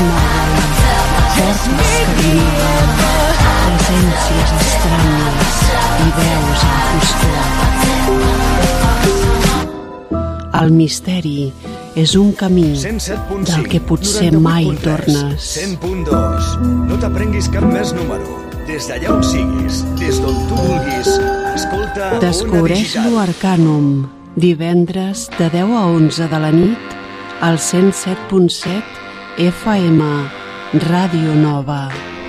mouen, portes que diuen, presències estranyes i veus a la foscor. El misteri és un camí del que potser mai tornes. 100.2. No t'aprenguis cap més número. Des d'allà on siguis, des d'on tu vulguis, escolta Descobreix l'Arcanum, divendres de 10 a 11 de la nit al 107.7 FM, Ràdio Nova.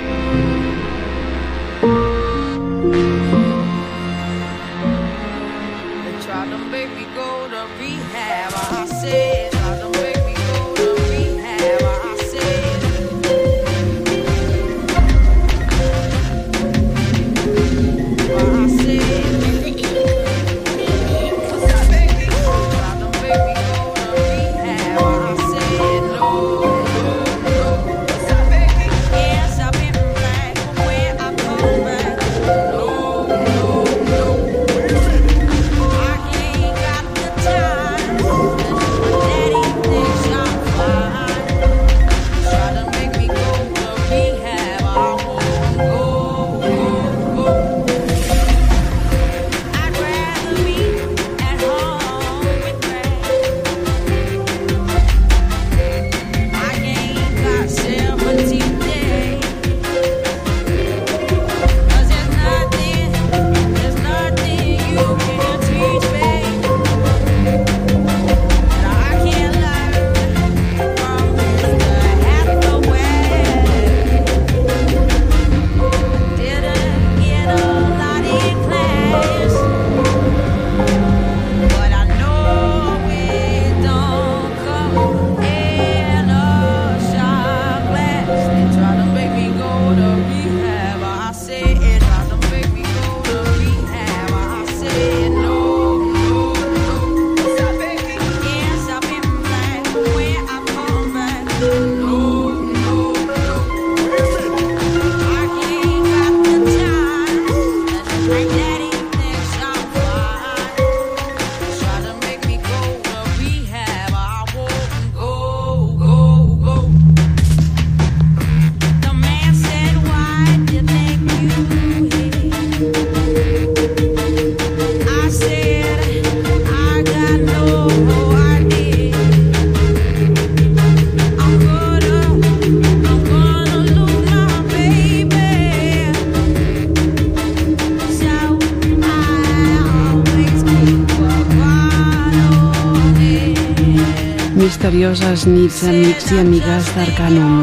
Misterioses nits, amics i amigues d'Arcanum.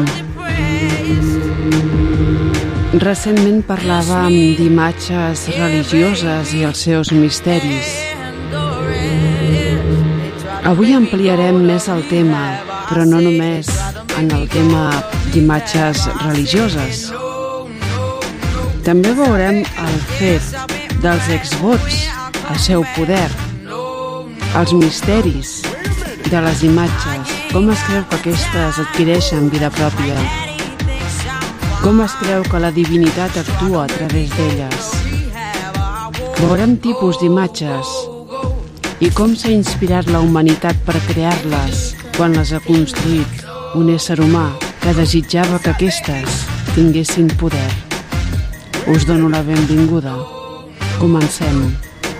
Recentment parlàvem d'imatges religioses i els seus misteris. Avui ampliarem més el tema, però no només en el tema d'imatges religioses. També veurem el fet dels exvots, el seu poder, els misteris de les imatges, com es creu que aquestes adquireixen vida pròpia, com es creu que la divinitat actua a través d'elles. Veurem tipus d'imatges i com s'ha inspirat la humanitat per crear-les quan les ha construït un ésser humà que desitjava que aquestes tinguessin poder. Us dono la benvinguda. Comencem.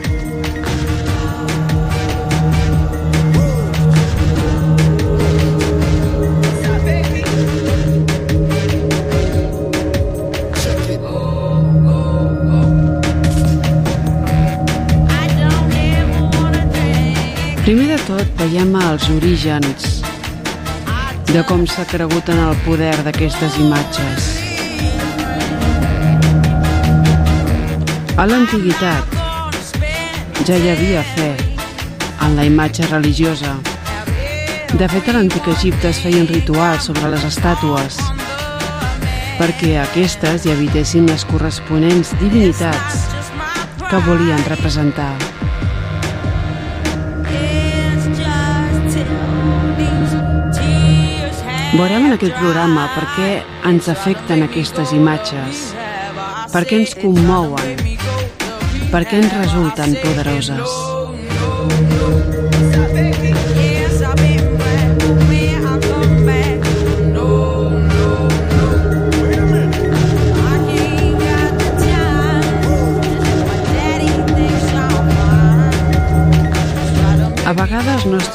Primer de tot, veiem els orígens de com s'ha cregut en el poder d'aquestes imatges. A l'antiguitat ja hi havia fe en la imatge religiosa. De fet, a l'antic Egipte es feien rituals sobre les estàtues perquè aquestes hi habitessin les corresponents divinitats que volien representar. Veurem en aquest programa per què ens afecten aquestes imatges, per què ens commouen, per què ens resulten poderoses.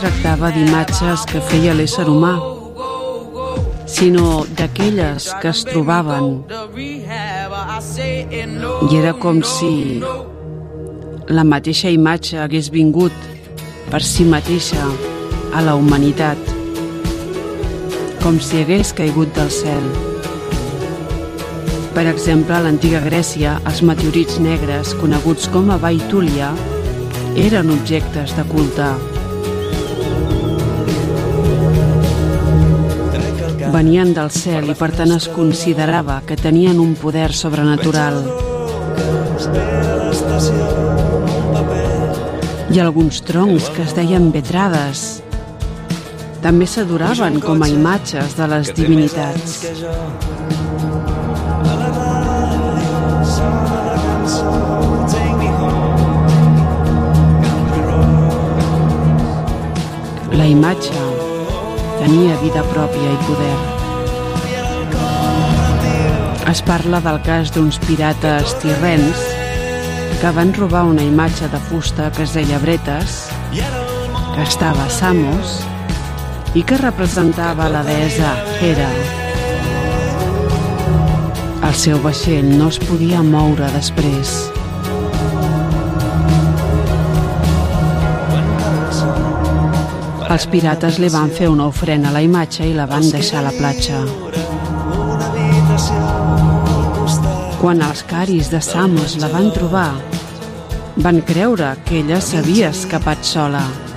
tractava d'imatges que feia l'ésser humà, sinó d'aquelles que es trobaven. I era com si la mateixa imatge hagués vingut per si mateixa a la humanitat, com si hagués caigut del cel. Per exemple, a l'antiga Grècia, els meteorits negres, coneguts com a Baitúlia, eren objectes de culte. Venien del cel i per tant es considerava que tenien un poder sobrenatural. I alguns troncs que es deien vetrades també s'adoraven com a imatges de les divinitats. La imatge tenia vida pròpia i poder. Es parla del cas d'uns pirates tirrens que van robar una imatge de fusta que es deia Bretes, que estava a Samos i que representava la deessa Hera. El seu vaixell no es podia moure després. Els pirates li van fer una ofrena a la imatge i la van deixar a la platja. Quan els caris de Samos la van trobar, van creure que ella s'havia escapat sola.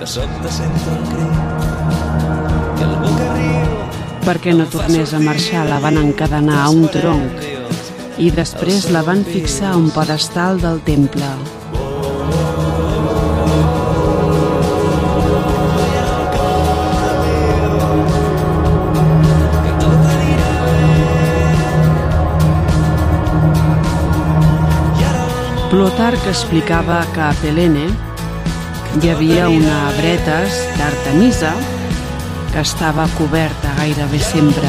Perquè no tornés a marxar, la van encadenar a un tronc i després la van fixar a un pedestal del temple. Plutarc explicava que a Pelene hi havia una Bretes d'Artemisa que estava coberta gairebé sempre.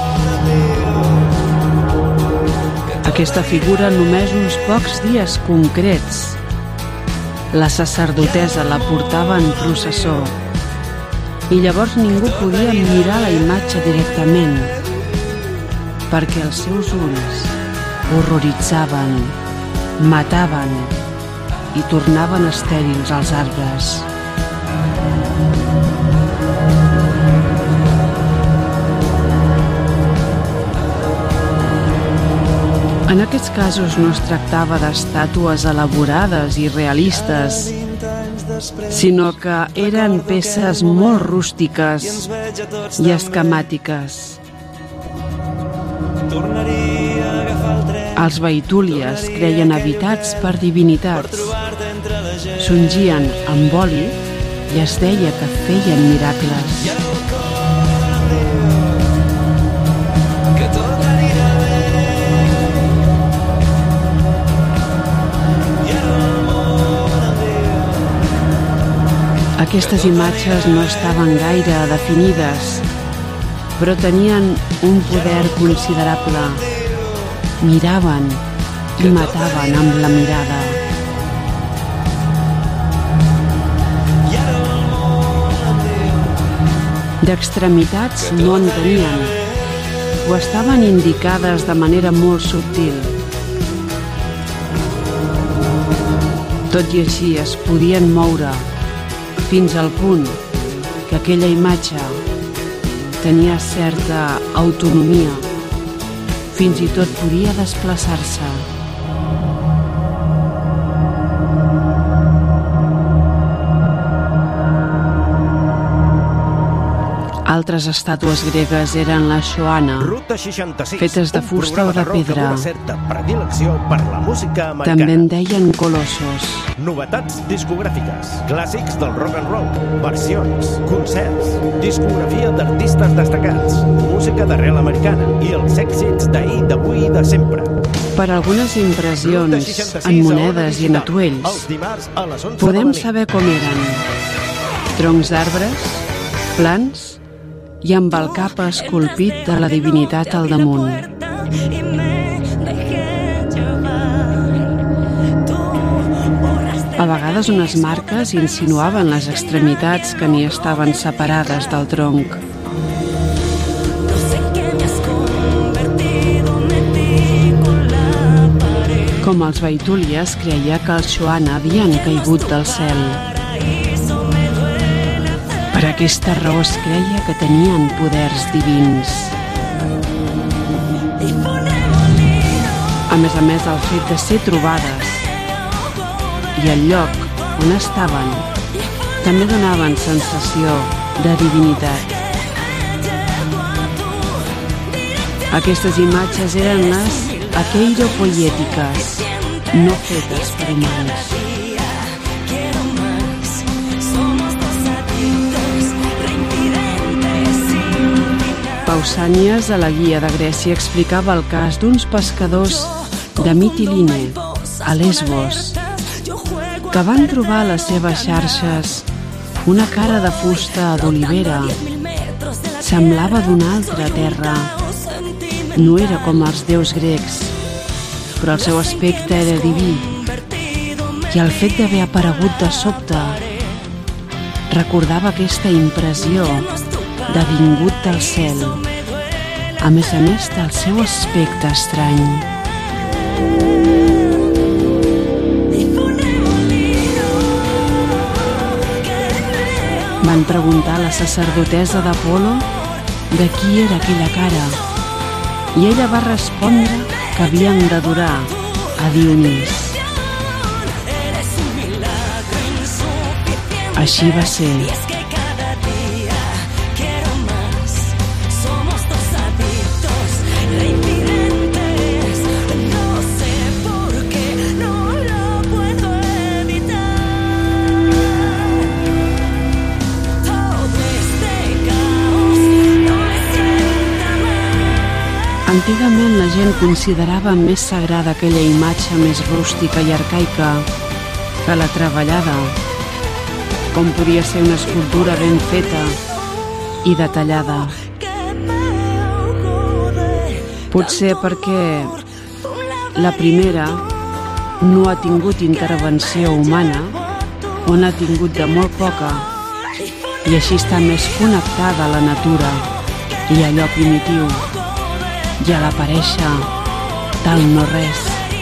Aquesta figura només uns pocs dies concrets. La sacerdotessa la portava en processó i llavors ningú podia mirar la imatge directament perquè els seus ulls horroritzaven, mataven i tornaven estèrils als arbres. En aquests casos no es tractava d'estàtues elaborades i realistes, sinó que eren peces molt rústiques i esquemàtiques. Els baitúlies creien habitats per divinitats. S'ungien amb oli i es deia que feien miracles. Aquestes imatges no estaven gaire definides, però tenien un poder considerable. Miraven i mataven amb la mirada. D'extremitats no en tenien, o estaven indicades de manera molt subtil. Tot i així es podien moure fins al punt que aquella imatge tenia certa autonomia. Fins i tot podia desplaçar-se. Altres estàtues gregues eren la Xoana, fetes de fusta o de pedra. També en deien colossos. Novetats discogràfiques, clàssics del rock and roll, versions, concerts, discografia d'artistes destacats, música d'arrel americana i els èxits d'ahir, d'avui i de sempre. Per algunes impressions en monedes i en atuells podem saber com eren. Troncs d'arbres, plans i amb el cap esculpit de la divinitat al damunt. vegades unes marques insinuaven les extremitats que n'hi estaven separades del tronc. Com els Baitulia, creia que els Xoana havien caigut del cel. Per aquesta raó es creia que tenien poders divins. A més, el fet de ser trobades i el lloc on estaven també donaven sensació de divinitat. Aquestes imatges eren les aqueiropoiètiques, no fetes per humans. Pausànies, a la Guia de Grècia, explicava el cas d'uns pescadors de Mitiline, a Lesbos, que van trobar a les seves xarxes una cara de fusta d'olivera. Semblava d'una altra terra. No era com els déus grecs, però el seu aspecte era diví. I el fet d'haver aparegut de sobte recordava aquesta impressió de vingut del cel, a més del seu aspecte estrany. Van preguntar a la sacerdotessa d'Apolo de qui era aquella cara, i ella va respondre que havien d'adorar a Dionís. Així va ser. Antigament la gent considerava més sagrada aquella imatge més rústica i arcaica que la treballada, com podia ser una escultura ben feta i detallada. Potser perquè la primera no ha tingut intervenció humana o n'ha tingut de molt poca, i així està més connectada a la natura i a allò primitiu, i a l'aparèixer del no-res.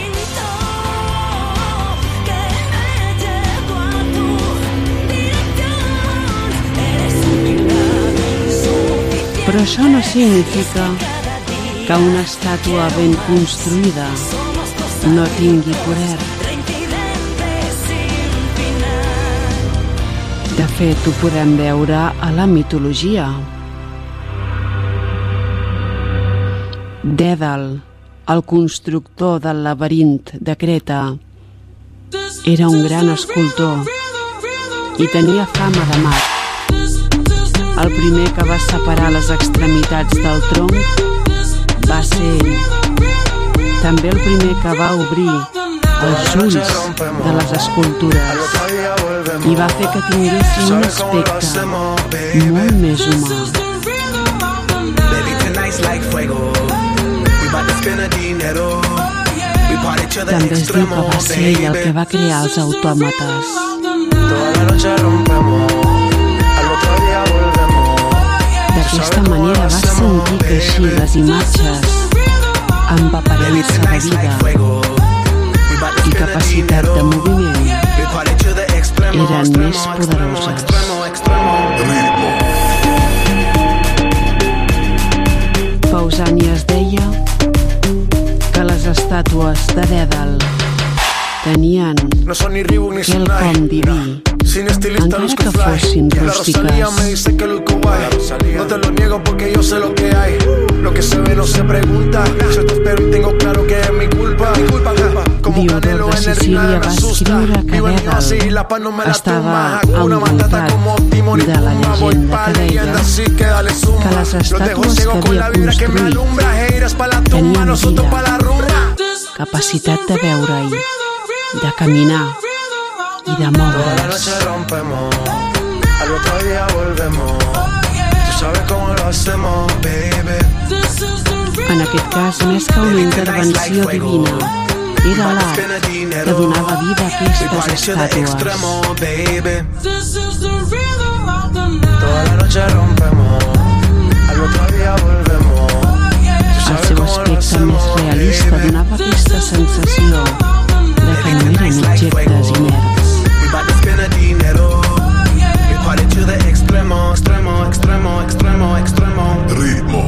Però això no significa que una estàtua ben construïda no tingui poder. De fet, ho podem veure a la mitologia. Dèdal, el constructor del laberint de Creta, era un gran escultor i tenia fama de mag. El primer que va separar les extremitats del tronc va ser ell. També el primer que va obrir els ulls de les escultures i va fer que tinguessin un aspecte molt més humà. També es diu que va ser ell el que va crear els autòmates. D'aquesta manera va sentir que així les imatges amb aparença de vida i capacitat de moviment eren més poderoses. Pausànies deia que les estàtues de Dèdal tenien quelcom diví, encara que fossin rústiques. No te lo niego porque yo sé lo que hay. Lo que se ve no se pregunta. Yo te espero y tengo claro que es mi culpa. Diodor de Sicília va escriure que Dèdal estava envoltat de la llegenda que deia que les estàtues que havia construït tenien vida, capacitat de veure-hi, de caminar i de moure's. En aquest cas, més que una intervenció divina Era l'art que donava vida a aquestes estàtues. Toda la noche rompemos, al otro día volvemos. El seu aspecte més realista donava aquesta sensació de que no eren objectes inerts. We bout to spend the dinero. We party to the extremo, extremo, extremo, extremo, extremo. Ritmo.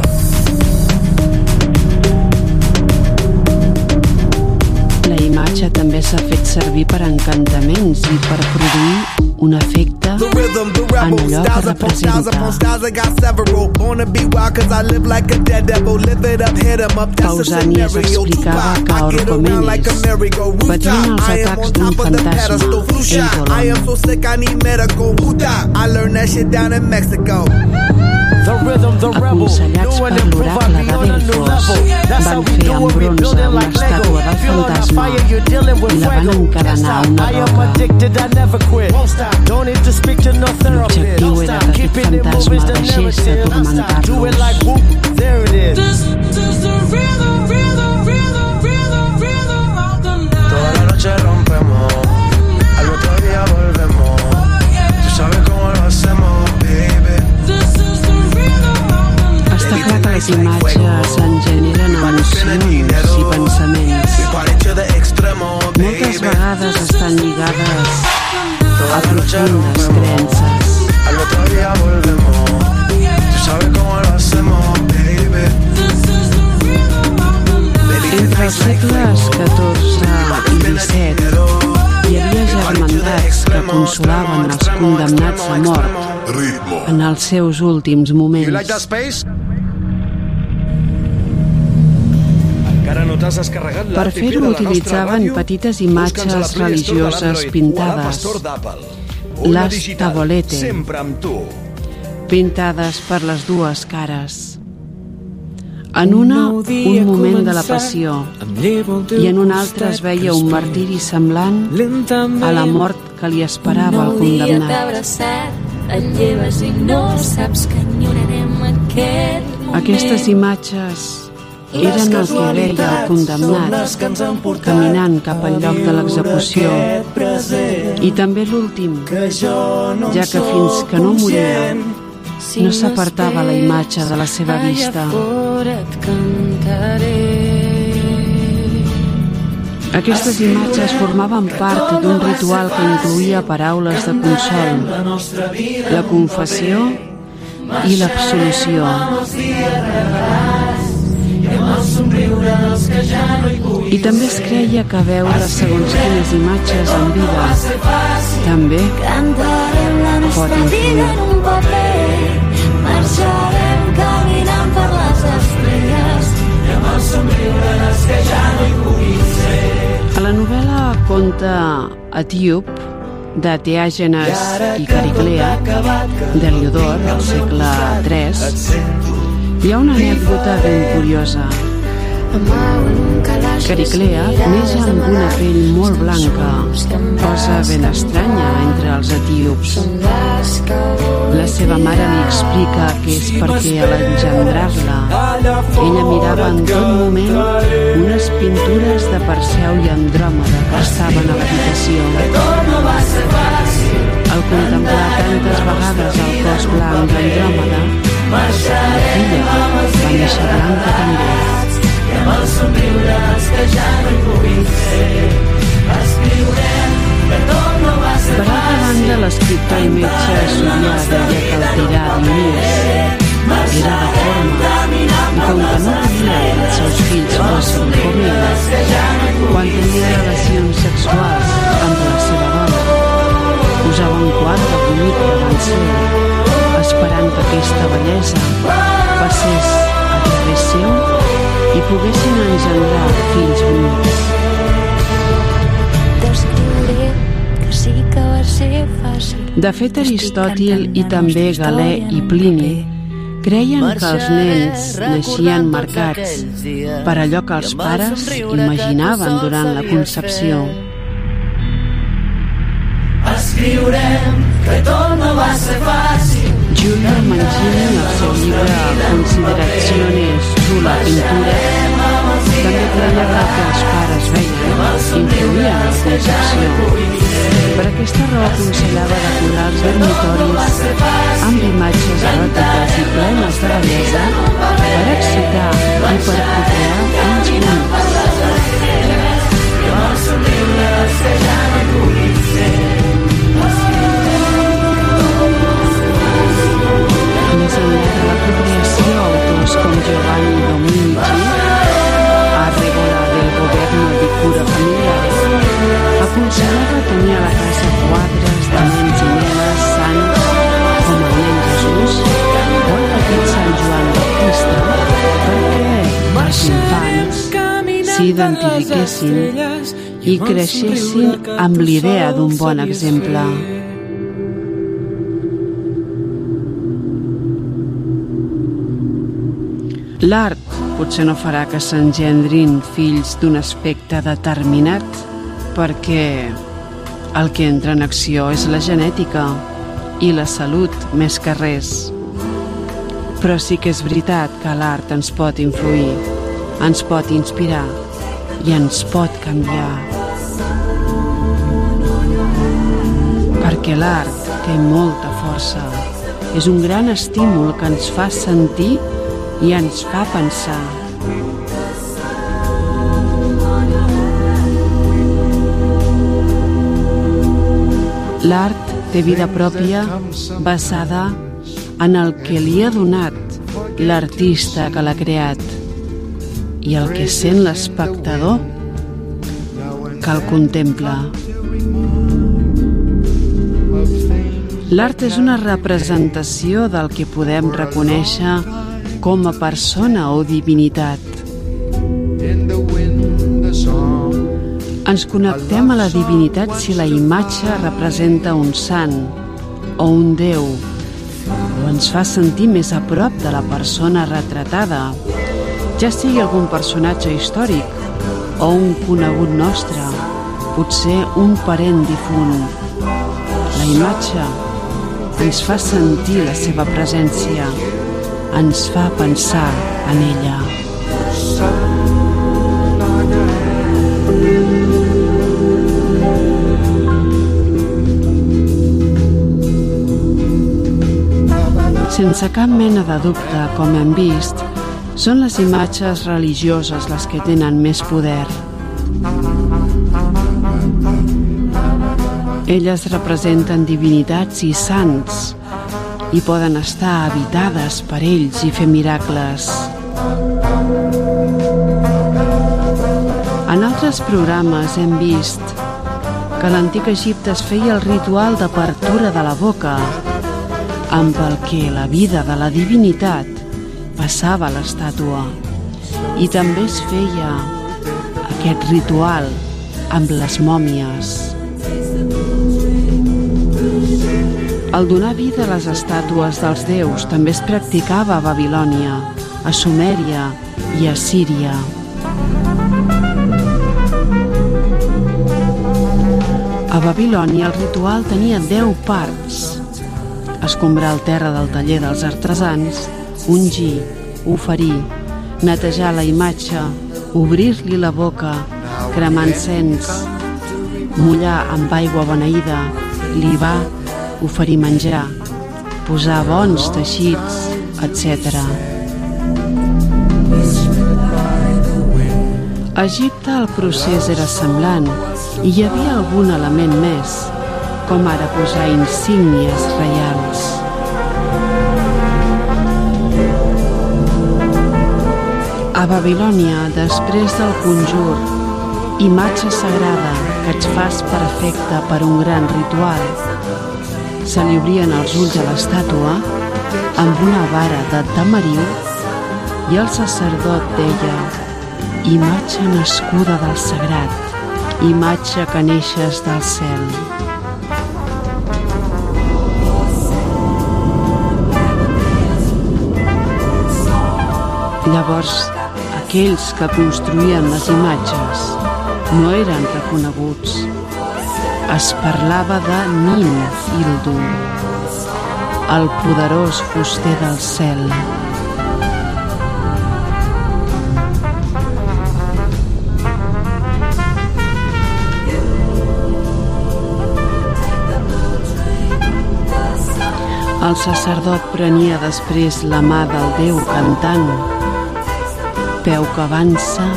La imatge també s'ha fet servir per encantaments i per produir un efecte en allò que representa. Pausanias explicava que Orcomenes patien els atacs d'un fantasma, aconsellats per l'oracle de Delfos, van fer amb bronze una estàtua del fantasma i la van encadenar a una roca. L'objectiu era que aquest fantasma deixés de tormentar-los. Toda la noche rompemos, al otro día volvemos. Tú sabes cómo lo hacemos, baby. Està clar que les imatges en generen emocions i pensaments. Moltes vegades estan lligades a profundes creences. Al otro día volvemos. Tú sabes cómo lo hacemos, baby. Entre els segles XIV i XVII hi havia germandats que consolaven els condemnats a mort en els seus últims moments. Per fer-ho utilitzaven petites imatges religioses pintades, les tabolete, pintades per les dues cares. En una, un moment de la passió, i en una altra es veia un martiri semblant a la mort que li esperava al condemnat. Aquestes imatges eren el que veia el condemnat caminant cap al lloc de l'execució, i també l'últim, ja que fins que no moria no s'apartava la imatge de la seva vista. Aquestes imatges formaven part d'un ritual que incloïa paraules de consol, la confessió i l'absolució. I també es creia que veure segons quines imatges en vida també pot influir. Marxarem caminant per les estrelles i amb el somriure dels que ja no hi puguin ser. A la novel·la Conte etíop de Teàgenes i Cariclea d'Heliodor, al segle III, hi ha una anècdota ben curiosa. Cariclea neix amb una pell molt blanca, cosa ben estranya entre els etíops. La seva mare li explica que és perquè a l'engendrar-la ella mirava en tot moment unes pintures de Perseu i Andròmeda que estaven a l'habitació. Al contemplar tantes vegades el cos blanc d'Andròmeda, la filla va néixer blanca també. Amb el somriure dels que ja no hi puguin ser, escriurem que tot no va ser per altra banda, l'escriptor i metge Surià deia que el tirà Dionís era de forma, i com que no volia que els seus fills fossin com ell, quan tenia relacions sexuals amb la seva dona, posava un quart de bonic davant seu, esperant que aquesta bellesa passés a través seu i poguessin engendrar fills bonics. De fet, Aristòtil i també Galè i Plini creien que els nens naixien marcats per allò que els pares imaginaven durant la concepció. Escriurem que tot no va ser fàcil. Giulio Mancini, en el seu llibre Consideraciones sulla pintura, també creia que el que els pares veien influïen en la concepció. Per aquesta raó aconsellava decorar els dormitoris amb imatges eròtiques i plenes de bellesa per excitar i per procrear fills bonics. Més enllà de la procreació, autors com Giovanni Dominici, a Regola del Governo di Cura Familiar, aconsellava tenir a la casa quadres de nens i nenes sants com el nen Jesús o el petit Sant Joan Baptista, perquè els infants s'identifiquessin i creixessin amb l'idea d'un bon exemple. L'art potser no farà que s'engendrin fills d'un aspecte determinat, perquè el que entra en acció és la genètica i la salut més que res. Però sí que és veritat que l'art ens pot influir, ens pot inspirar i ens pot canviar. Perquè l'art té molta força, és un gran estímul que ens fa sentir i ens fa pensar. L'art té vida pròpia basada en el que li ha donat l'artista que l'ha creat i el que sent l'espectador que el contempla. L'art és una representació del que podem reconèixer com a persona o divinitat. Ens connectem a la divinitat si la imatge representa un sant o un déu, o ens fa sentir més a prop de la persona retratada, ja sigui algun personatge històric o un conegut nostre, potser un parent difunt. La imatge ens fa sentir la seva presència, ens fa pensar en ella. Sense cap mena de dubte, com hem vist, són les imatges religioses les que tenen més poder. Elles representen divinitats i sants i poden estar habitades per ells i fer miracles. En altres programes hem vist que a l'antic Egipte es feia el ritual d'apertura de la boca, amb el que la vida de la divinitat passava a l'estàtua. I també es feia aquest ritual amb les mòmies. El donar vida a les estàtues dels déus també es practicava a Babilònia, a Sumèria i a Síria. A Babilònia el ritual tenia 10 parts: escombrar el terra del taller dels artesans, ungir, oferir, netejar la imatge, obrir-li la boca, cremar encens, mullar amb aigua beneïda, libar, oferir menjar, posar bons teixits, etc. A Egipte el procés era semblant i hi havia algun element més, com ara posar insígnies reials. A Babilònia, després del conjur, imatge sagrada que et fas perfecta per un gran ritual, se li obrien els ulls a l'estàtua amb una vara de tamariu i el sacerdot deia: imatge nascuda del sagrat, imatge que neixes del cel. Llavors, aquells que construïen les imatges no eren reconeguts. Es parlava de Nin Hildu, el poderós fuster del cel. sacerdot prenia després la mà del Déu cantant peu que avança,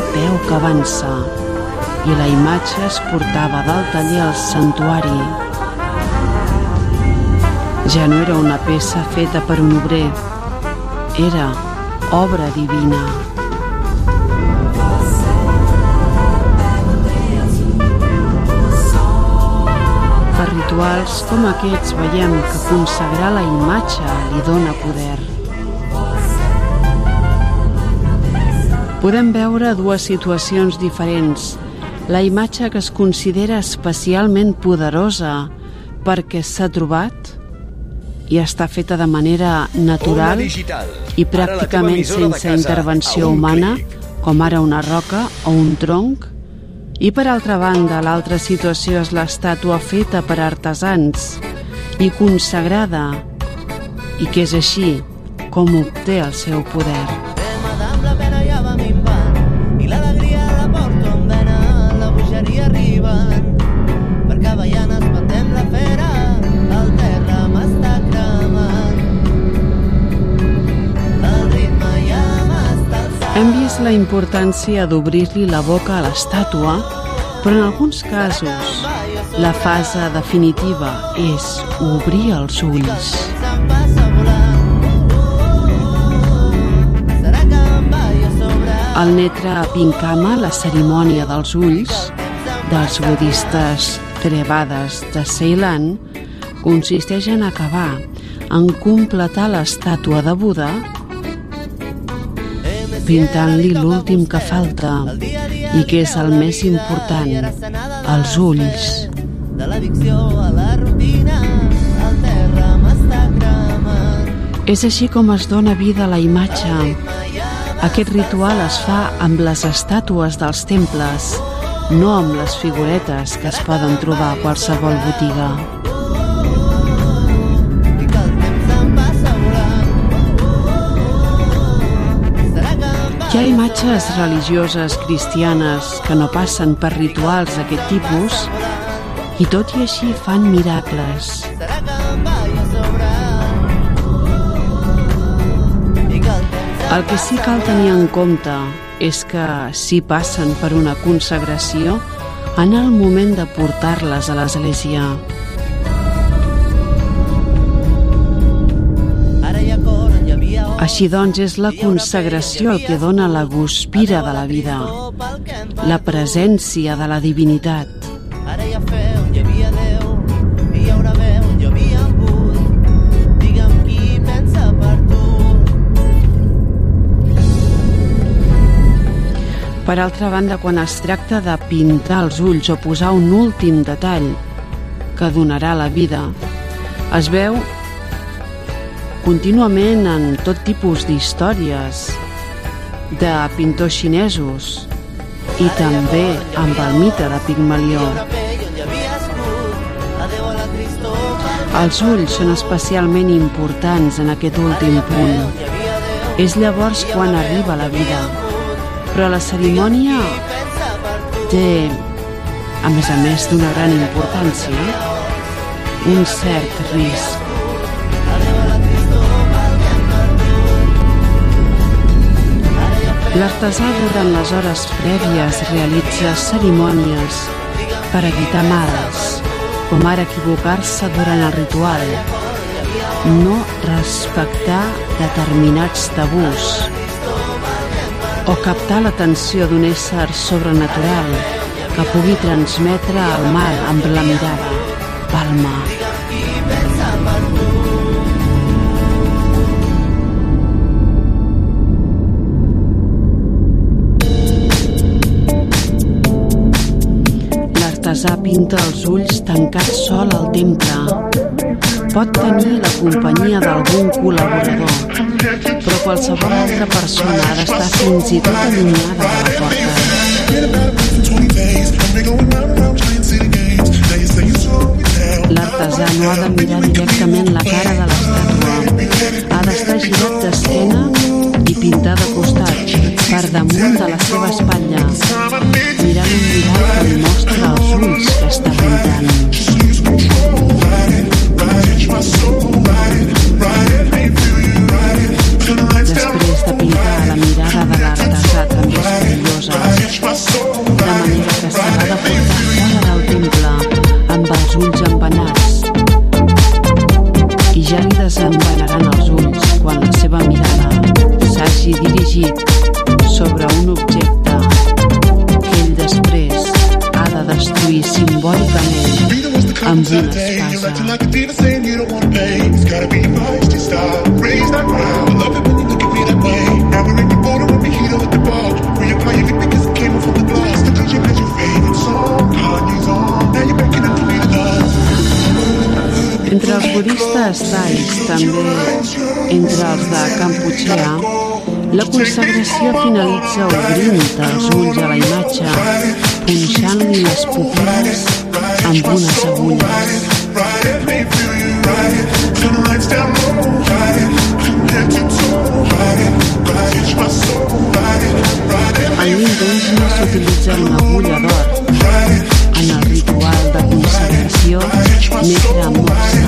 i la imatge es portava del taller al santuari. Ja no era una peça feta per un obrer, era obra divina. Per rituals com aquests veiem que consagrar la imatge li dona poder. Podem veure dues situacions diferents. La imatge que es considera especialment poderosa perquè s'ha trobat i està feta de manera natural i pràcticament sense intervenció humana, com ara una roca o un tronc. I per altra banda, l'altra situació és l'estàtua feta per artesans i consagrada, i que és així com obté el seu poder. La pena ja va minvant i l'alegria la porto en vena, la bogeria arribant per Cavallanes batem la fera, el terra m'està cremant, el ritme ja m'està alçant. Hem vist la importància d'obrir-li la boca a l'estàtua, però en alguns casos la fase definitiva és obrir els ulls. Al Netra Pinkama, la cerimònia dels ulls dels budistes Theravadas de Ceilan consisteix en acabar, en completar l'estàtua de Buda pintant-li l'últim que falta i que és el més important, els ulls. De l'addicció a la rutina, el terra m'està cremant. És així com es dona vida a la imatge. Aquest ritual es fa amb les estàtues dels temples, no amb les figuretes que es poden trobar a qualsevol botiga. Hi ha imatges religioses cristianes que no passen per rituals d'aquest tipus i tot i així fan miracles. El que sí cal tenir en compte és que si passen per una consagració en el moment de portar-les a l'església. Així doncs és la consagració el que dona la guspira de la vida, la presència de la divinitat. Ara ja feu, hi havia Déu, i hi haurà veu, hi havia algú, digue'm qui pensa per tu. Per altra banda, quan es tracta de pintar els ulls o posar un últim detall que donarà la vida, es veu contínuament en tot tipus d'històries de pintors xinesos i també amb el mite de Pigmalió. Els ulls són especialment importants en aquest últim punt. És llavors quan arriba la vida. Però la cerimònia té, a més d'una gran importància, un cert risc. L'artesà durant les hores prèvies realitza cerimònies per evitar mals, com ara equivocar-se durant el ritual, no respectar determinats tabús, o captar l'atenció d'un ésser sobrenatural que pugui transmetre el mal amb la mirada, palma. L'artesà pinta els ulls tancat sol al temple. Pot tenir la companyia d'algun col·laborador, però qualsevol altra persona ha d'estar fins i tot allunyada de la porta. L'artesà no ha de mirar directament la cara de l'estàtua. Ha d'estar girat d'esquena i pintar de costat, per damunt de la seva espatlla, mirant un mirall que li mostra els ulls que està pintant. una espasa. Entre els budistes thais, també entre els de Kampuchea, la consagració finalitza obrint els ulls a la imatge, punxant-li les pupil·les amb unes agulles. En l'hinduisme s'utilitza una agulla d'or. En el ritual de consagració, Netra Moksa.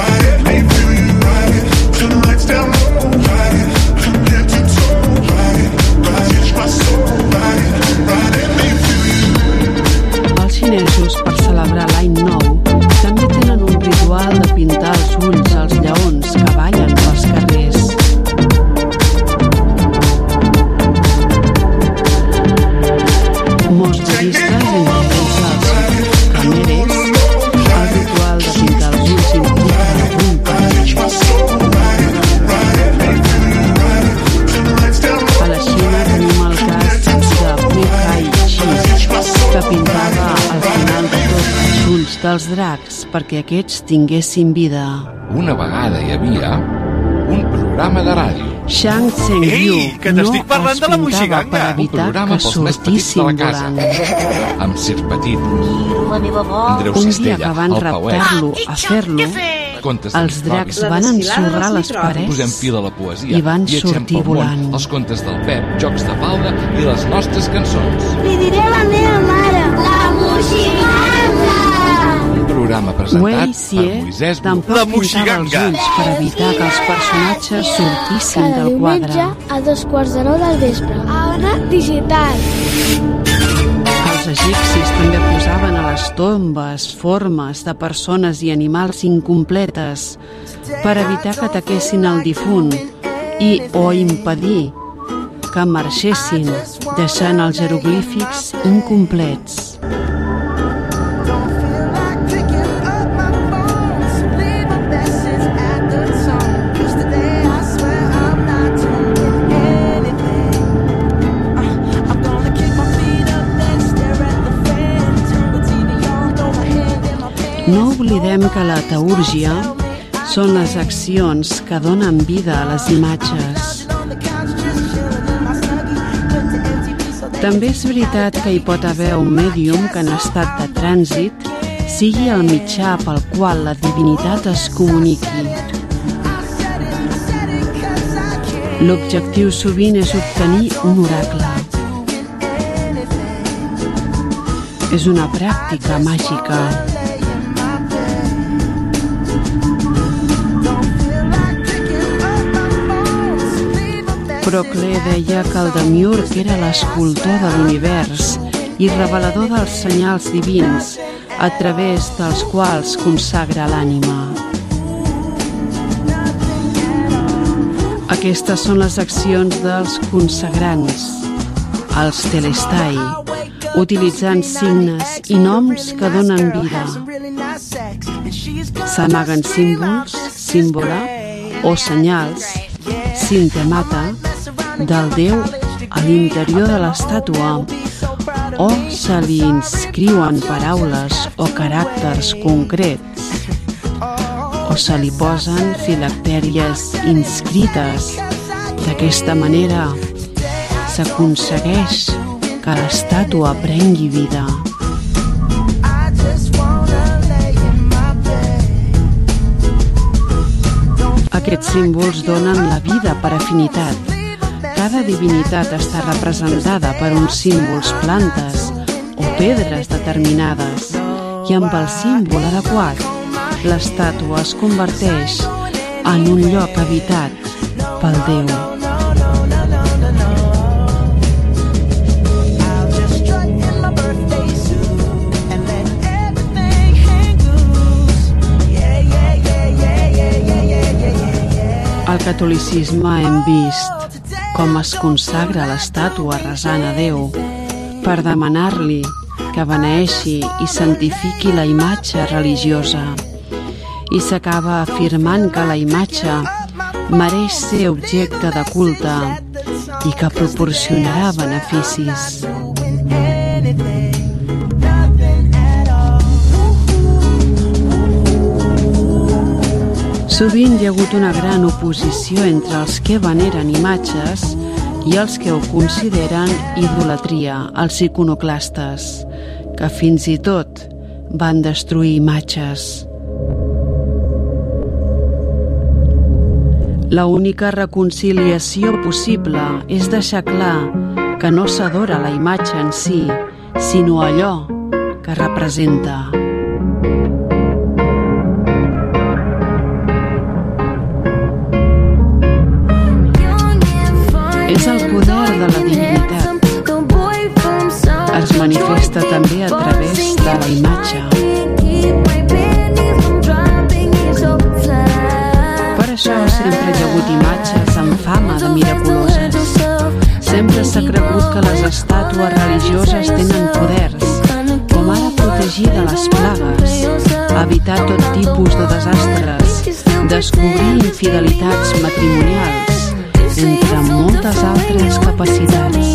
Els xinesos, per celebrar l'any nou, també tenen un ritual de pintar els ulls als lleons que ballen pels carrers. Molts budistes, entre ells els Khameres, el ritual de pintar els ulls implica la rumpa. A la Xina tenim el cas de Wu Kai Chi, que pintava al final de tot els ulls dels dracs perquè aquests tinguessin vida. Una vegada hi havia un programa de ràdio. Shang Tseng Yu que no t'estic parlant els de la pintava Moixiganga. per Un evitar programa que pels més petits de sortissin la casa. volant. Amb Circ Petit, Andreu Un dia Cistella, que van el Pauet. reptar-lo a fer-lo, Contes els dracs van ensorrar les Posem parets fil a la poesia. i van Viatgem sortir pel món, volant. Els contes del Pep, jocs de falda i les nostres cançons. Li diré a la meva mare. La Moixiganga! Un programa presentat Wei per Xie Moisès Bru. tampoc La pintava els Moixiganga. ulls per evitar que els personatges sortissin Cada del diumenge quadre. a 2:15 del vespre. A Ona Digital. Els egipcis també posaven a les tombes formes de persones i animals incompletes per evitar que ataquessin el difunt i o impedir que marxessin, deixant els jeroglífics incomplets. No oblidem que la teúrgia són les accions que donen vida a les imatges. També és veritat que hi pot haver un mèdium que en estat de trànsit sigui el mitjà pel qual la divinitat es comuniqui. L'objectiu sovint és obtenir un oracle. És una pràctica màgica. Procle deia que el Demiurg era l'escultor de l'univers i revelador dels senyals divins a través dels quals consagra l'ànima. Aquestes són les accions dels consagrants, els telestai, utilitzant signes i noms que donen vida. S'amaguen símbols, símbola o senyals, sintemata, del déu a l'interior de l'estàtua, o se li inscriuen paraules o caràcters concrets, o se li posen filactèries inscrites. D'aquesta manera s'aconsegueix que l'estàtua prengui vida. Aquests símbols donen la vida per afinitat. Cada divinitat està representada per uns símbols, plantes o pedres determinades, i amb el símbol adequat, l'estàtua es converteix en un lloc habitat pel Déu. Al catolicisme hem vist com es consagra l'estàtua resant a Déu per demanar-li que beneeixi i santifiqui la imatge religiosa, i s'acaba afirmant que la imatge mereix ser objecte de culte i que proporcionarà beneficis. Sovint hi ha hagut una gran oposició entre els que veneren imatges i els que ho consideren idolatria, els iconoclastes, que fins i tot van destruir imatges. La única reconciliació possible és deixar clar que no s'adora la imatge en si, sinó allò que representa. És el poder de la divinitat. Es manifesta també a través de la imatge. Per això sempre hi ha hagut imatges amb fama de miraculoses. Sempre s'ha cregut que les estàtues religioses tenen poders, com ara protegir de les plagues, evitar tot tipus de desastres, descobrir infidelitats matrimonials, entre moltes altres capacitats.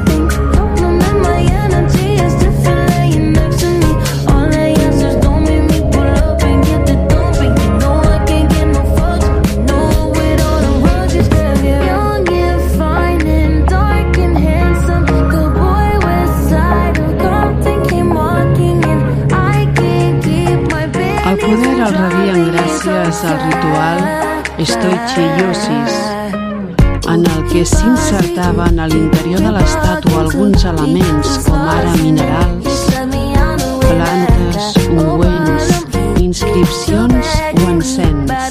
El poder el rebien gràcies al ritual Stoichiosis, en el que s'insertaven a l'interior de l'estàtua alguns elements com ara minerals, plantes, ungüents, inscripcions o encens.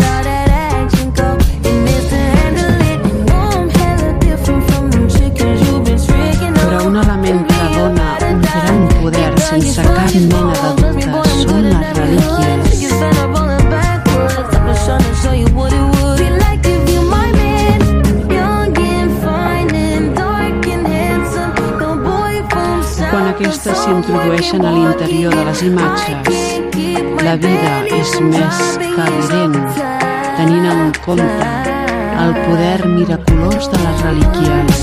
Però un element que dona un gran poder sense cap mena de dubte són les relíquies. Quan aquestes s'introdueixen a l'interior de les imatges, la vida és més que evident, tenint en compte el poder miraculós de les relíquies.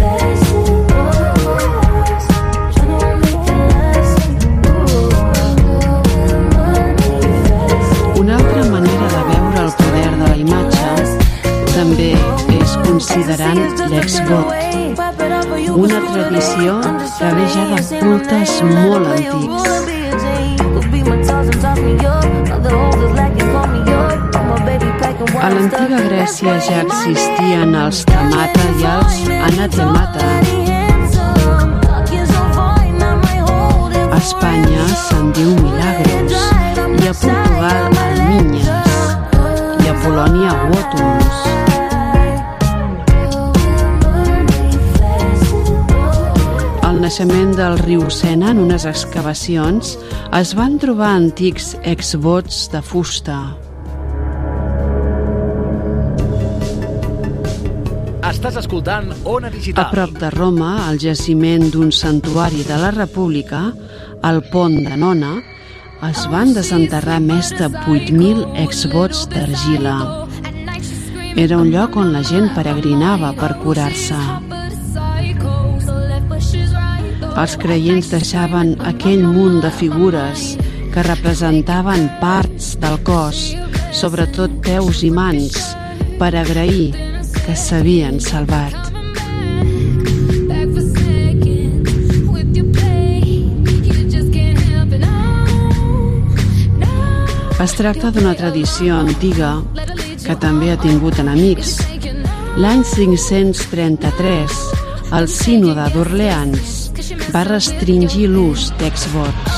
Una altra manera de veure el poder de la imatge també és considerant l'exvot, una tradició que ve ja de cultes molt antics. A l'antiga Grècia ja existien els temata i els anatemata. A Espanya se'n diu milagros, i a Portugal alminyes, i a Polònia vòtums. Al naixement del riu Sena, en unes excavacions, es van trobar antics exvots de fusta. Estàs escoltant Ona Digital. A prop de Roma, al jaciment d'un santuari de la República, al pont de Nona, es van desenterrar més de 8.000 exvots d'argila. Era un lloc on la gent peregrinava per curar-se. Els creients deixaven aquell munt de figures que representaven parts del cos, sobretot peus i mans, per agrair que s'havien salvat. Es tracta d'una tradició antiga que també ha tingut enemics. L'any 533, el sínode d'Orleans va restringir l'ús d'exvots.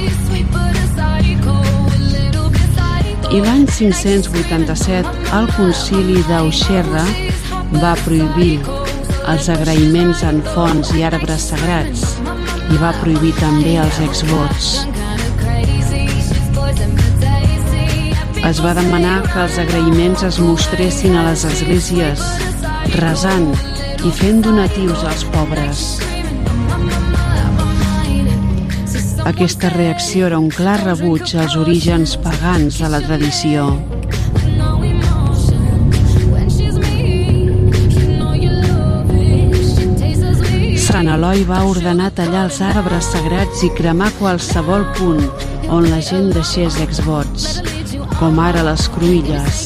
I l'any 587, el concili d'Auxerre va prohibir els agraïments en fonts i arbres sagrats i va prohibir també els exvots. Es va demanar que els agraïments es mostressin a les esglésies, resant i fent donatius als pobres. Aquesta reacció era un clar rebuig als orígens pagans de la tradició. Sant Eloi va ordenar tallar els arbres sagrats i cremar qualsevol punt on la gent deixés exvots, com ara les cruïlles.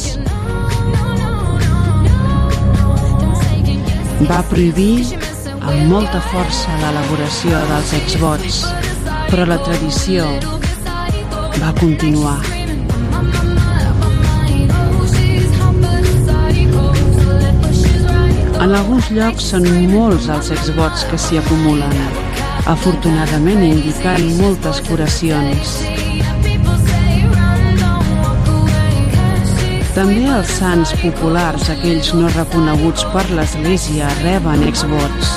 Va prohibir amb molta força l'elaboració dels exvots, però la tradició va continuar. En alguns llocs són molts els exvots que s'hi acumulen, afortunadament indicant moltes curacions. També els sants populars, aquells no reconeguts per l'Església, reben exvots.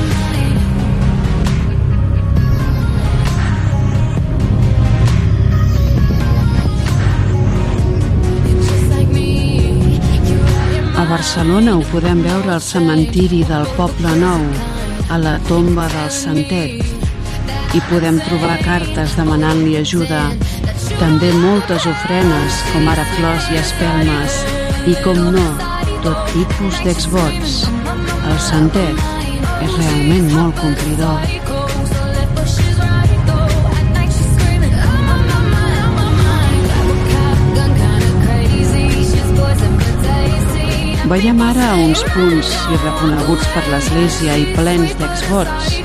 A Barcelona ho podem veure al cementiri del Poble Nou, a la tomba del Santet. Hi podem trobar cartes demanant-li ajuda, també moltes ofrenes, com ara flors i espelmes, i com no, tot tipus d'exvots. El Santet és realment molt complidor. Veiem ara uns punts irreconeguts per l'Església i plens d'exvots.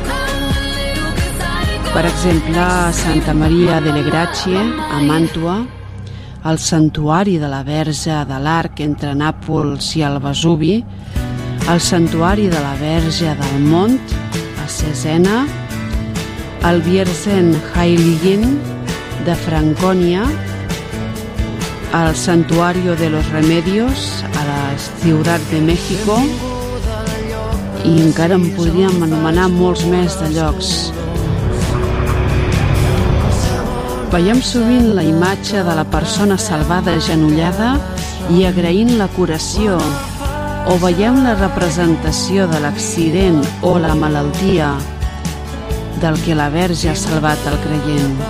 Per exemple, a Santa Maria delle Grazie, a Màntua, el Santuari de la Verge de l'Arc entre Nàpols i el Vesuvi, el Santuari de la Verge del Mont, a Cesena, el Viersen Heiligen de Franconia, el Santuario de los Remedios a la Ciutat de México, i encara en podríem anomenar molts més de llocs. Veiem sovint la imatge de la persona salvada agenollada i agraint la curació, o veiem la representació de l'accident o la malaltia del que la Verge ha salvat al creient.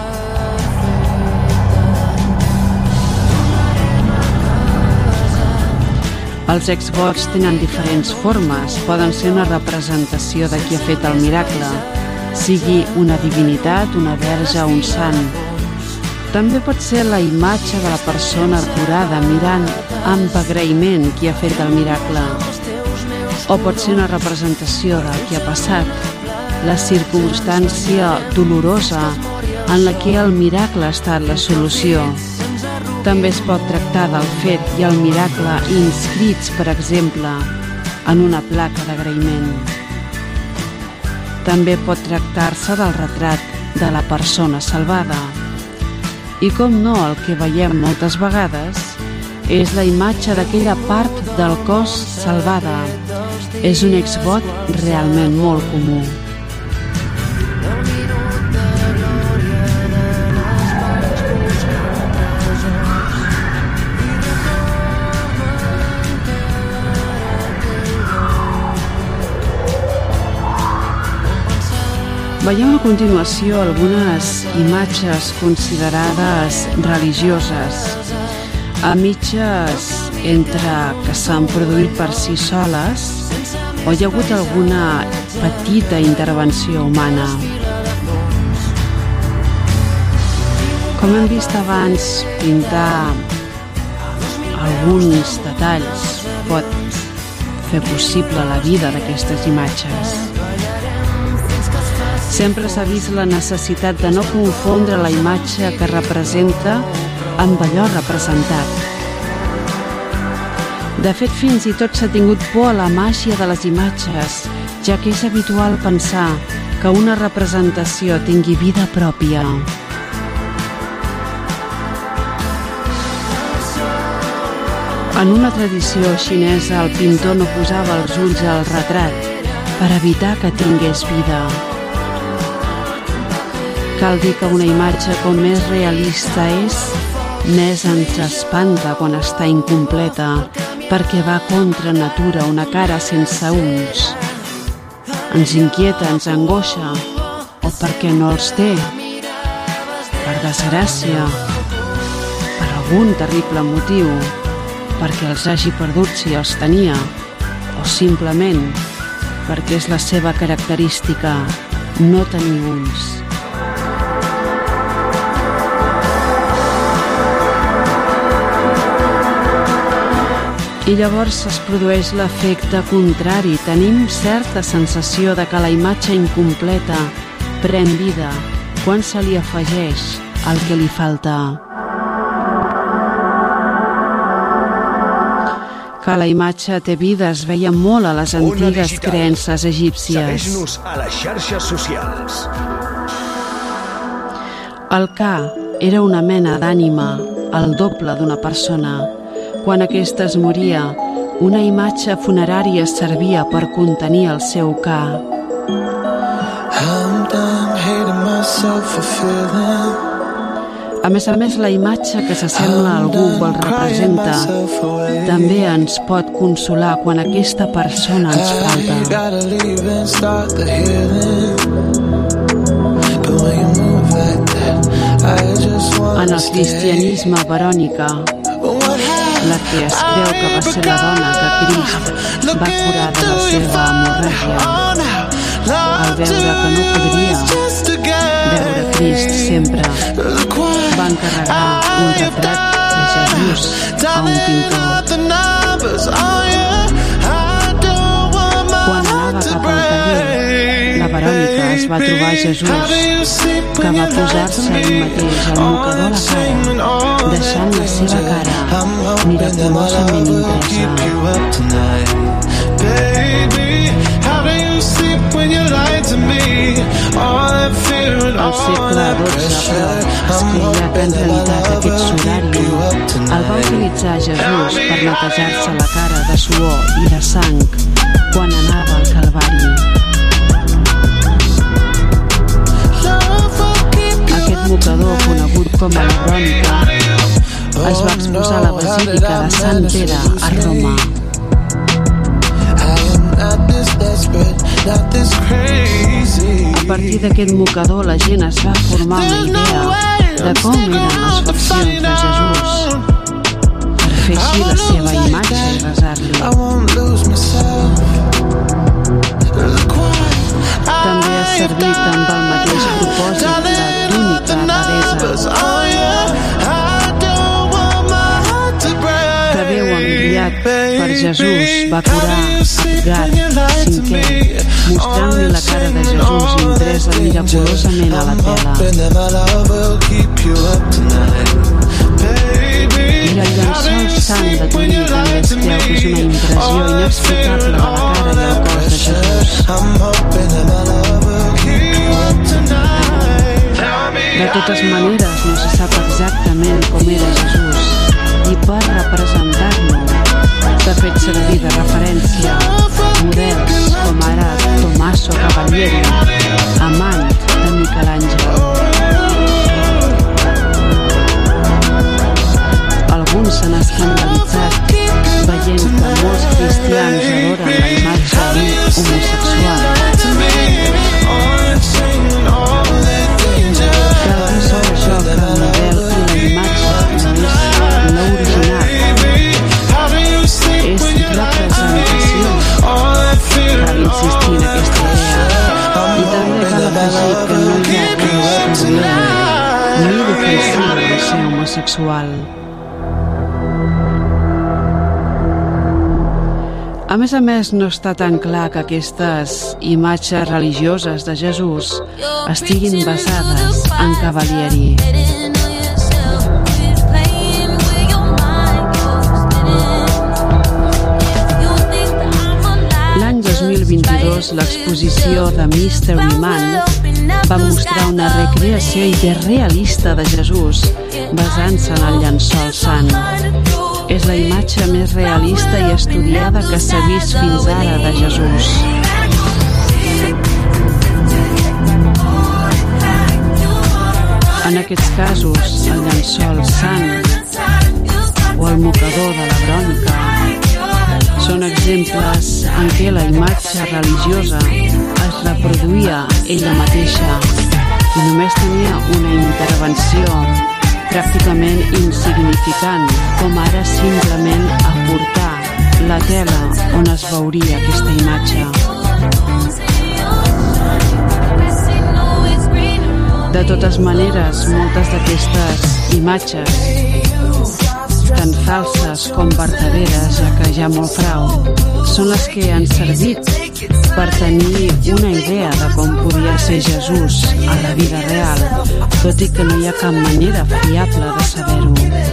Els exvots tenen diferents formes, poden ser una representació de qui ha fet el miracle, sigui una divinitat, una verge o un sant. També pot ser la imatge de la persona curada mirant amb agraïment qui ha fet el miracle. O pot ser una representació del que ha passat, la circumstància dolorosa en la que el miracle ha estat la solució. També es pot tractar del fet i el miracle inscrits, per exemple, en una placa d'agraïment. També pot tractar-se del retrat de la persona salvada. I com no, el que veiem moltes vegades és la imatge d'aquella part del cos salvada. És un exvot realment molt comú. Veiem a continuació algunes imatges considerades religioses, a mitges entre que s'han produït per si soles o hi ha hagut alguna petita intervenció humana. Com hem vist abans, pintar alguns detalls pot fer possible la vida d'aquestes imatges. Sempre s'ha vist la necessitat de no confondre la imatge que representa amb allò representat. De fet, fins i tot s'ha tingut por a la màgia de les imatges, ja que és habitual pensar que una representació tingui vida pròpia. En una tradició xinesa, el pintor no posava els ulls al retrat per evitar que tingués vida. Cal dir que una imatge com més realista és, més ens espanta quan està incompleta, perquè va contra natura una cara sense ulls. Ens inquieta, ens angoixa, o perquè no els té. per desgràcia, per algun terrible motiu, perquè els hagi perdut si els tenia, o simplement perquè és la seva característica no tenir ulls. I llavors es produeix l'efecte contrari. Tenim certa sensació de que la imatge incompleta pren vida quan se li afegeix el que li falta. Que la imatge té vida es veia molt a les antigues creences egípcies. Segueix-nos a les xarxes socials. El Ka era una mena d'ànima, el doble d'una persona. Quan aquesta es moria, una imatge funerària servia per contenir el seu Ka. A més, la imatge que s'assembla a algú o el representa també ens pot consolar quan aquesta persona ens falta. En el cristianisme, Verònica, la que es creu que va ser la dona que Crist va curar de la seva hemorràgia, al veure que no podria veure Crist sempre, va encarregar un retrat de Jesús a un pintor. Quan anava cap al taller, la Verònica es va trobar Jesús, que va posar-se ell mateix al mocador a la cara, deixant la seva cara miraculosament impresa. Al segle XII, però, es creia que en realitat aquest sudari el va utilitzar Jesús per netejar-se la cara de suor i de sang quan anava al Calvari. Aquest mocador, conegut com a la Verònica, es va exposar a la Basílica de Sant Pere a Roma. A partir d'aquest mocador, la gent es va formar una idea de com eren les faccions de Jesús per fer així la seva imatge i resar-li. També ha servit amb el mateix propòsit la túnica abadesa, que Déu enviat per Jesús va curar Edgar V, mostrant-li la cara de Jesús impresa miraculosament a la tela. I el llençol sant de Turí també es creu que és una impressió inexplicable de la cara i el cos de Jesús. De totes maneres, no se sap exactament com era Jesús, i per representar-lo s'ha fet servir de referència models com ara Tommaso Cavalieri, amant de Michelangelo. Alguns s'han escandalitzat veient que molts cristians adoren la imatge d'un homosexual. Cal dir sobre això que el model i la imatge no és l'original, és representació. Cal insistir en aquesta idea. I també cal afegir que no hi ha res dolent ni defensiu de ser homosexual. A més, no està tan clar que aquestes imatges religioses de Jesús estiguin basades en Cavalieri. L'any 2022, l'exposició de Mystery Man va mostrar una recreació hiperrealista de Jesús basant-se en el llençol sant. És la imatge més realista i estudiada que s'ha vist fins ara de Jesús. En aquests casos, el llençol sant o el mocador de la Verònica són exemples en què la imatge religiosa es reproduïa ella mateixa i només tenia una intervenció pràcticament insignificant, com ara simplement aportar la tela on es veuria aquesta imatge. De totes maneres, moltes d'aquestes imatges, tant falses com verdaderes, ja que hi ha molt frau, són les que han servit per tenir una idea de com podia ser Jesús a la vida real, tot i que no hi ha cap manera fiable de saber-ho.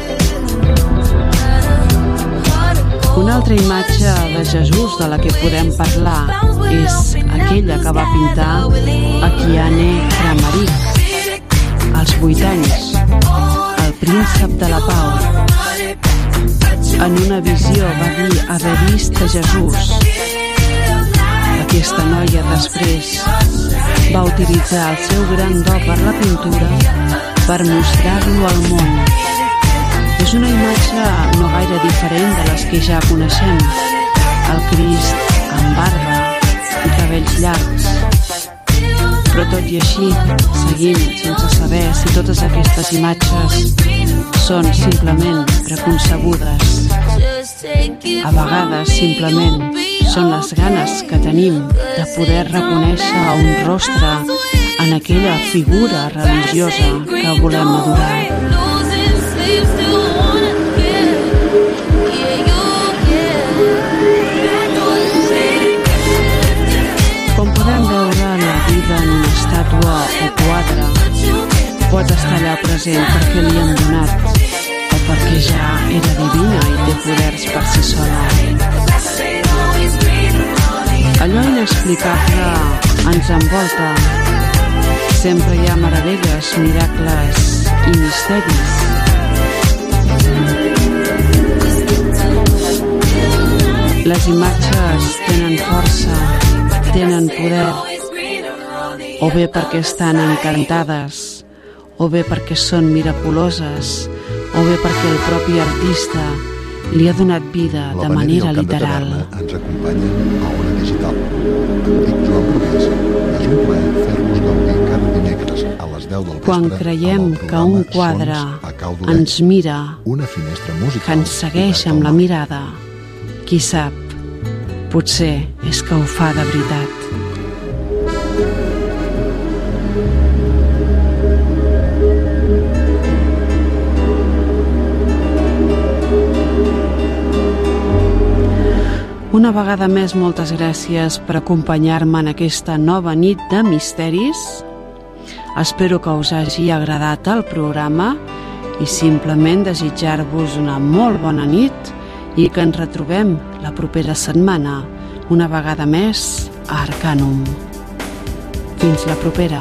Una altra imatge de Jesús de la que podem parlar és aquella que va pintar Akiane Kramaric als 8 anys, el príncep de la pau. En una visió va dir haver vist a Jesús. Aquesta noia després va utilitzar el seu gran do per la pintura per mostrar-lo al món. És una imatge no gaire diferent de les que ja coneixem, el Crist amb barba i cabells llargs. Però tot i així, seguim sense saber si totes aquestes imatges són simplement preconcebudes. A vegades simplement són les ganes que tenim de poder reconèixer un rostre en aquella figura religiosa que volem adorar. Com podem veure, la vida en una estàtua o quadre pot estar allà present perquè li han donat o perquè ja era divina i té poders per si sola. Allò inexplicable ens envolta. Sempre hi ha meravelles, miracles i misteris. Les imatges tenen força, tenen poder, o bé perquè estan encantades, o bé perquè són miraculoses, o bé perquè el propi artista li ha donat vida de manera literal. Ens acompanya a Ona Digital. Em dic Joan Brugués i és un plaer fer-vos gaudir cada dimecres a les 10 del vespre. Quan creiem que un quadre ens mira, una finestra musical, que ens segueix amb la mirada, qui sap, potser és que ho fa de veritat. Una vegada més, moltes gràcies per acompanyar-me en aquesta nova nit de misteris. Espero que us hagi agradat el programa i simplement desitjar-vos una molt bona nit i que ens retrobem la propera setmana, una vegada més a Arcanum. Fins la propera.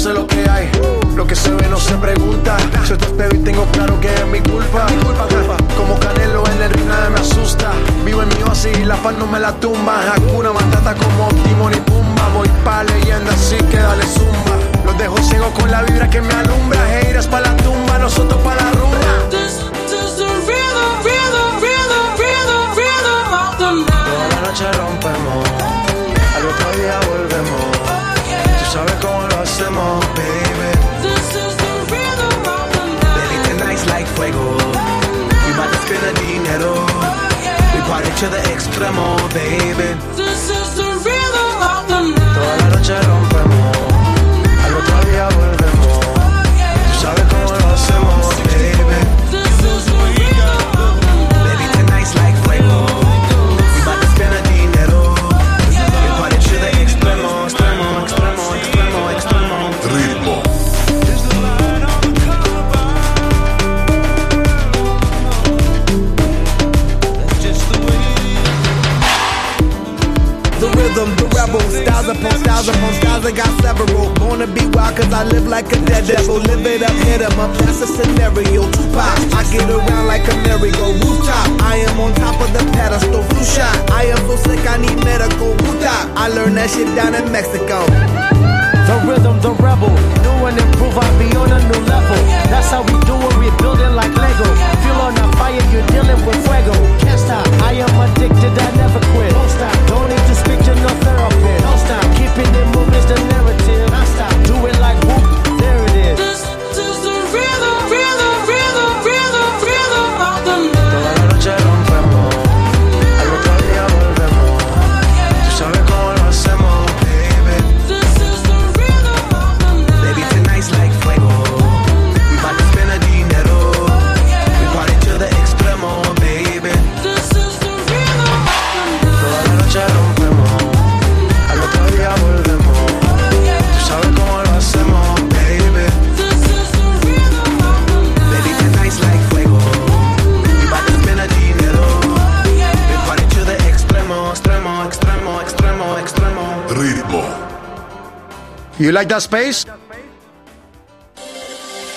sé lo que hay. Lo que se ve no se pregunta. Yo te espero y tengo claro que es mi culpa. Como Canelo en el ring nada me asusta. Vivo en mi oasis y la paz no me la tumba. Hakuna Matata como Timon y Pumba. Voy pa' leyenda así que dale zumba. Los dejo ciego con la vibra que me alumbra. Heiras pa' la tumba, nosotros pa' la rumba. Toda la noche rompemos, al otro día volvemos. Tú sabes cómo lo hacemos, baby. Baby, tonight's like fuego. We bout to spend the dinero. We party to the extremo, baby. Toda la noche rompemos, al otro día volvemos. Tú sabes cómo lo hacemos, baby. Baby, tonight's like fuego. We bout to spend the dinero. We party to the extremo, extremo, extremo, extremo, extremo. Ritmo. The rhythm, the rebel, styles upon styles upon styles, I got several. Born to be wild cause I live like a dead devil. Live it up, hit 'em up, that's a scenario. Tupac, I get around like a merry-go rooftop. I am on top of the pedestal, flu shot. I am so sick, I need medical. Rooftop, I learned that shit down in Mexico. The rhythm, the rebel, new and improve, I'll be on a new level. That's how we do it, we build it like Lego. Feel on the fire, you're dealing with fuego. Can't stop, I am addicted, I never quit. Don't stop, don't need to speak to no therapist. Don't stop, keeping it moving is the narrative. Don't stop, do it like whoop, there it is. This is the rhythm, rhythm, rhythm, rhythm, rhythm of the night. Toda la noche rompemos, al otro día volvemos. Tú sabes cómo lo hacemos, baby. Baby, tonight's like fuego. We bout to spend the dinero. We party to the extremo, baby. Toda la noche rompemos, al otro día volvemos. Tú sabes cómo lo hacemos, baby. Baby, tonight's like fuego. We bout to spend the dinero. We party to the extremo, extremo, extremo, extremo, extremo. Ritmo. You like that space?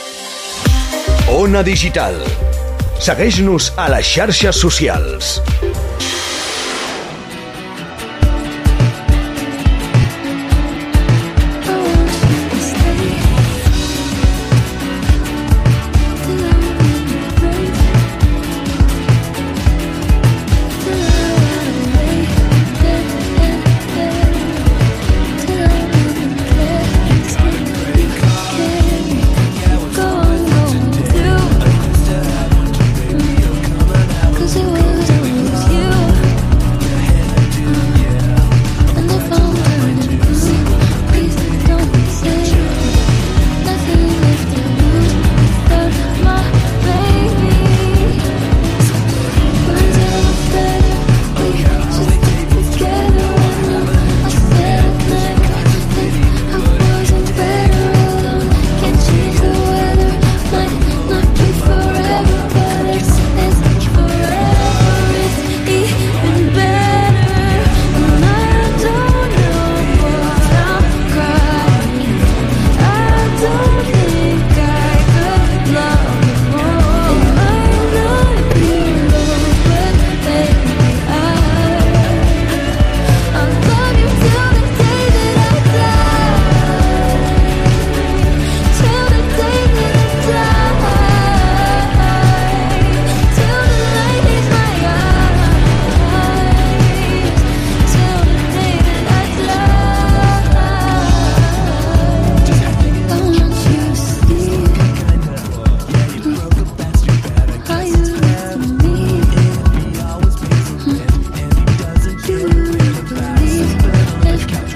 Ona Digital. Segueix-nos a les xarxes socials.